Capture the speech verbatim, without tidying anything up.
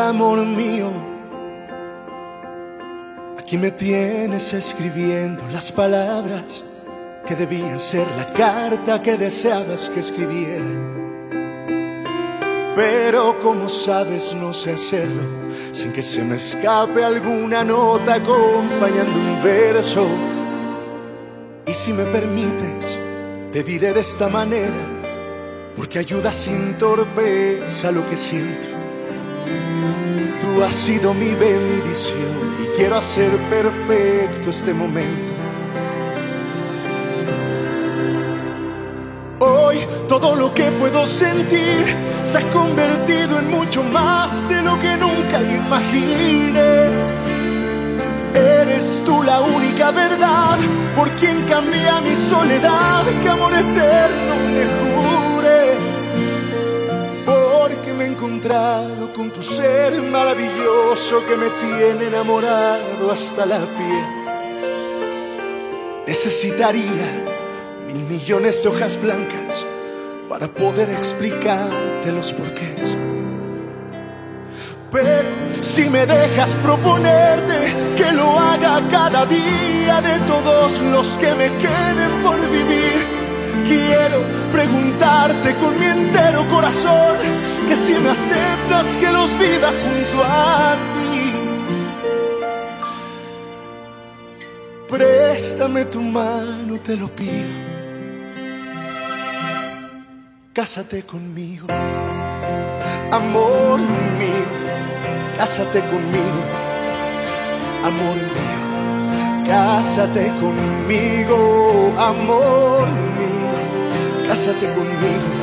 amor mío, aquí me tienes escribiendo las palabras que debían ser la carta que deseabas que escribiera. Pero como sabes no sé hacerlo sin que se me escape alguna nota acompañando un verso. Y si me permites, te diré de esta manera, porque ayuda sin torpeza lo que siento. Tú has sido mi bendición y quiero hacer perfecto este momento. Hoy todo lo que puedo sentir se ha convertido en mucho más de lo que nunca imaginé. Eres tú la única verdad por quien cambia mi soledad, que amor eterno le juré. Porque me he encontrado con tu ser maravilloso que me tiene enamorado hasta la piel. Necesitaría mil millones de hojas blancas para poder explicarte los porqués. Pero si me dejas proponerte que lo haga cada día de todos los que me queden por vivir, quiero preguntarte con mi entero corazón que si me aceptas que los viva junto a ti. Préstame tu mano, te lo pido. Cásate conmigo, amor mío. Cásate conmigo, amor mío. Cásate conmigo, amor mío. Cásate conmigo.